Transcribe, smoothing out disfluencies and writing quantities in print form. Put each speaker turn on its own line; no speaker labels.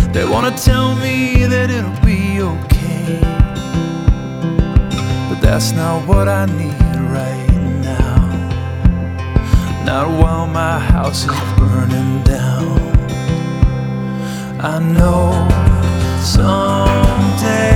They wanna tell me that it'll be okay, but that's not what I need right now. Not while my house is burning down. I know someday